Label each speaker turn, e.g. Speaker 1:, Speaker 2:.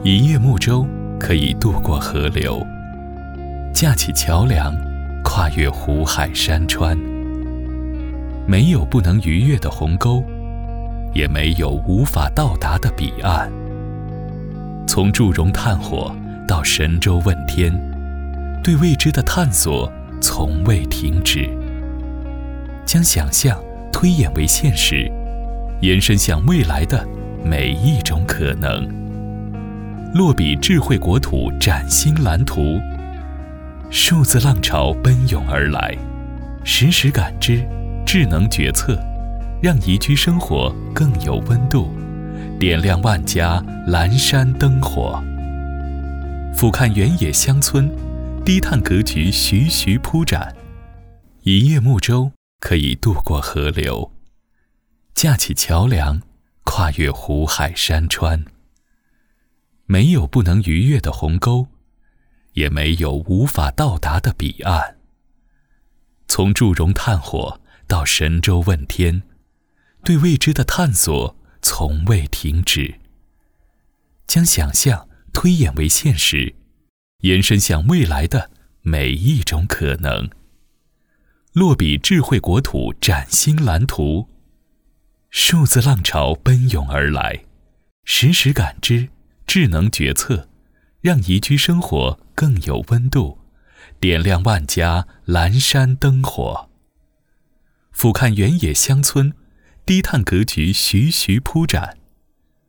Speaker 1: 一叶木舟可以渡过河流，架起桥梁，跨越湖海山川。没有不能逾越的鸿沟，也没有无法到达的彼岸。从祝融炭火到神州问天，对未知的探索从未停止。将想象推演为现实，延伸向未来的每一种可能。落笔智慧国土崭新蓝图，数字浪潮奔涌而来，实时感知，智能决策，让宜居生活更有温度，点亮万家蓝山灯火。俯瞰原野乡村，低碳格局徐徐铺展。一叶木舟可以渡过河流，架起桥梁，跨越湖海山川。没有不能逾越的鸿沟，也没有无法到达的彼岸。从祝融炭火到神州问天，对未知的探索从未停止。将想象推演为现实，延伸向未来的每一种可能。落笔智慧国土崭新蓝图，数字浪潮奔涌而来，实时感知，智能决策，让宜居生活更有温度，点亮万家蓝山灯火。俯瞰原野乡村，低碳格局徐徐铺展。